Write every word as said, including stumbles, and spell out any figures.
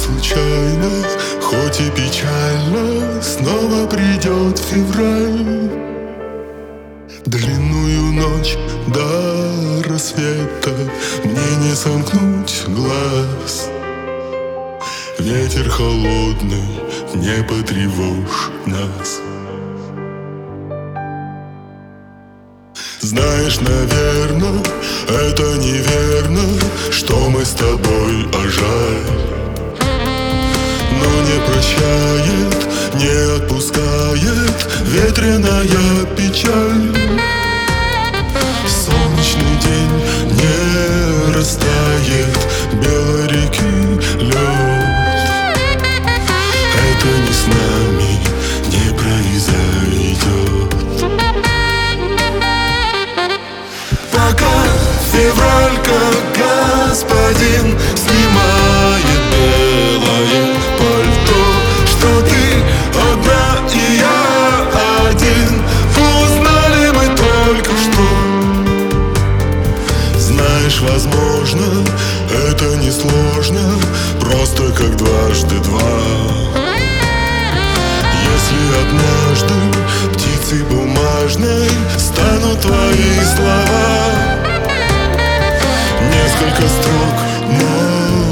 случайно, хоть и печально, снова придет февраль. Длинную ночь до рассвета мне не сомкнуть глаз. Ветер холодный, не потревожь нас. Знаешь, наверно, это неверно, что мы с тобой, а жаль. Но не прощает, не отпускает ветреная печаль. Солнечный день не растает белой реки лед. Это не с нами не произойдет. Пока февраль, как господин, снимает белое пальто, что ты одна и я один, узнали мы только что. Знаешь, возможно, это несложно, просто как дважды два. Если однажды птицей бумажной станут твои слова, несколько строк, но